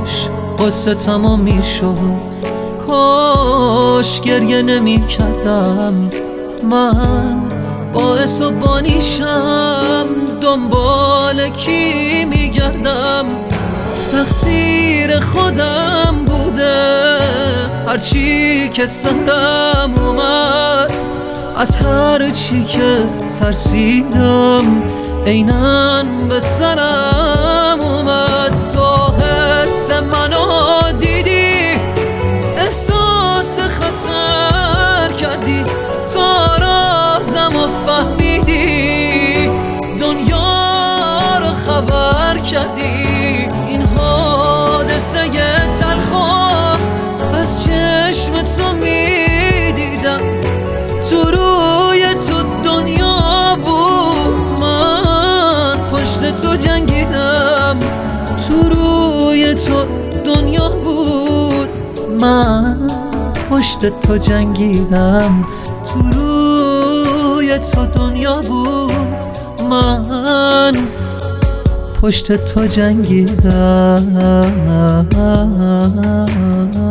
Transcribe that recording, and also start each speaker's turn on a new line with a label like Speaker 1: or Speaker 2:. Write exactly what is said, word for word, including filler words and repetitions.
Speaker 1: کاش قصه تمام میشد، کاش گریه نمی کردم. من باعث و بانیشم، دنبال کی میگردم؟ تقصیر خودم بوده، هرچی که سرم اومد، از هر چی که ترسیدم عیناً به سرم اومد. تو حس منو دیدی، احساس خطر کردی، تا رازم و فهمیدی، دنیا رو خبر کردی. این حادثه تلخو از چشم تو میدیدم، تو روی تو دنیا بود، من پشت تو جنگیدم. تو روی تو دنیا بود، من پشت تو جنگیدم. تو روی تو دنیا بود، من پشت تو جنگیدم.